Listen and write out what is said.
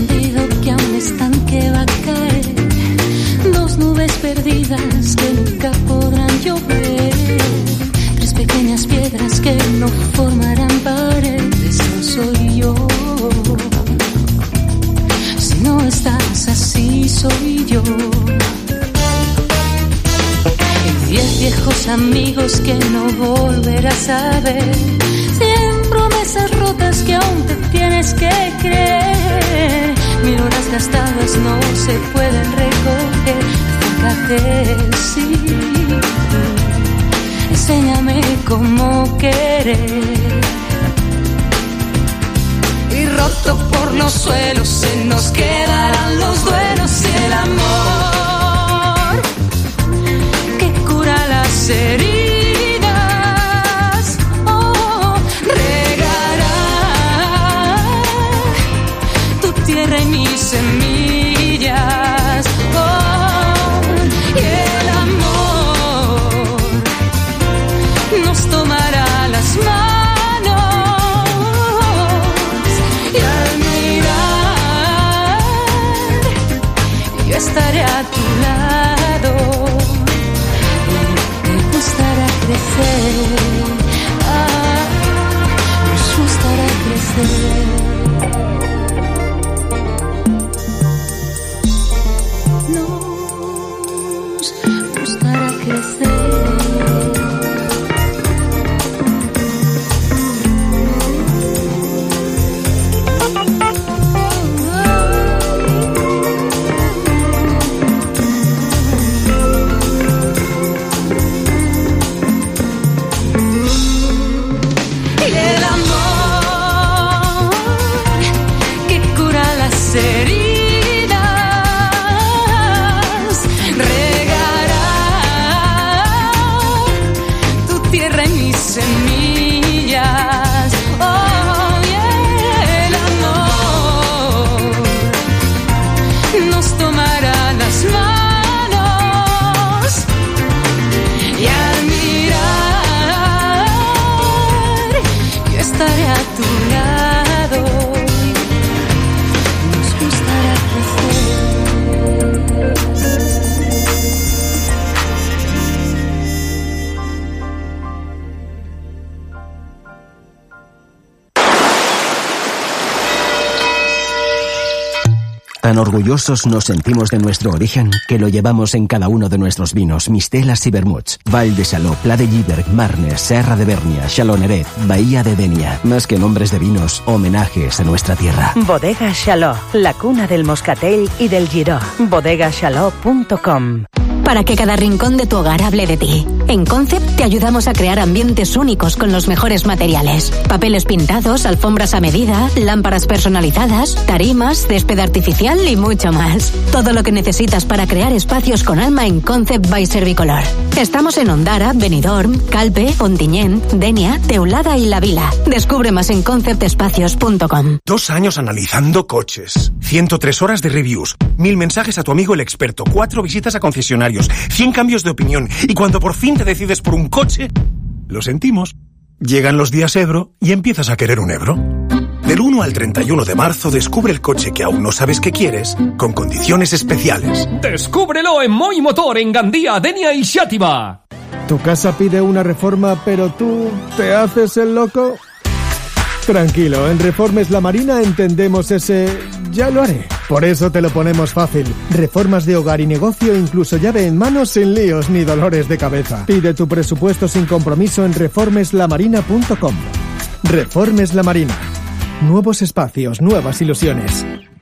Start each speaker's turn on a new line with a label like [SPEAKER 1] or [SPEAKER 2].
[SPEAKER 1] escondido que aún están que va a caer. Dos nubes perdidas que nunca podrán llover. Tres pequeñas piedras que no formarán paredes. No soy yo. Si no estás así, soy yo. Y 10 viejos amigos que no volverás a ver. 100 promesas rotas que aún te tienes que creer. 1000 horas gastadas no se pueden recoger. Acércate, sí. Enséñame cómo querer. Y roto por los suelos se nos quedarán los duelos y el amor que cura las heridas. Tierra y mis semillas, y el amor nos tomará las manos y al mirar yo estaré a tu lado y te gustará crecer, nos gustará crecer.
[SPEAKER 2] Tan orgullosos nos sentimos de nuestro origen que lo llevamos en cada uno de nuestros vinos, mistelas y vermuts. Val de Xaló, Pla de Lliberg, Marnes, Serra de Bèrnia, Xaloneret, Bahía de Denia. Más que nombres de vinos, homenajes a nuestra tierra.
[SPEAKER 3] Bodega Xaló, la cuna del moscatel y del giró. bodegaxaló.com.
[SPEAKER 4] Para que cada rincón de tu hogar hable de ti. En Concept te ayudamos a crear ambientes únicos con los mejores materiales. Papeles pintados, alfombras a medida, lámparas personalizadas, tarimas, césped artificial y mucho más. Todo lo que necesitas para crear espacios con alma en Concept by Servicolor. Estamos en Ondara, Benidorm, Calpe, Ontinyent, Denia, Teulada y La Vila. Descubre más en conceptespacios.com.
[SPEAKER 5] 2 años analizando coches, 103 horas de reviews, 1000 mensajes a tu amigo el experto, 4 visitas a concesionarios, 100 cambios de opinión, y cuando por fin te decides por un coche, lo sentimos. Llegan los días Ebro y empiezas a querer un Ebro. Del 1 al 31 de marzo descubre el coche que aún no sabes que quieres, con condiciones especiales.
[SPEAKER 6] ¡Descúbrelo en Moi Motor, en Gandía, Denia y Xàtiva!
[SPEAKER 7] ¿Tu casa pide una reforma pero tú te haces el loco? Tranquilo, en Reformes La Marina entendemos ese ya lo haré. Por eso te lo ponemos fácil. Reformas de hogar y negocio, incluso llave en mano, sin líos ni dolores de cabeza. Pide tu presupuesto sin compromiso en reformeslamarina.com. Reformes La Marina. Nuevos espacios, nuevas ilusiones.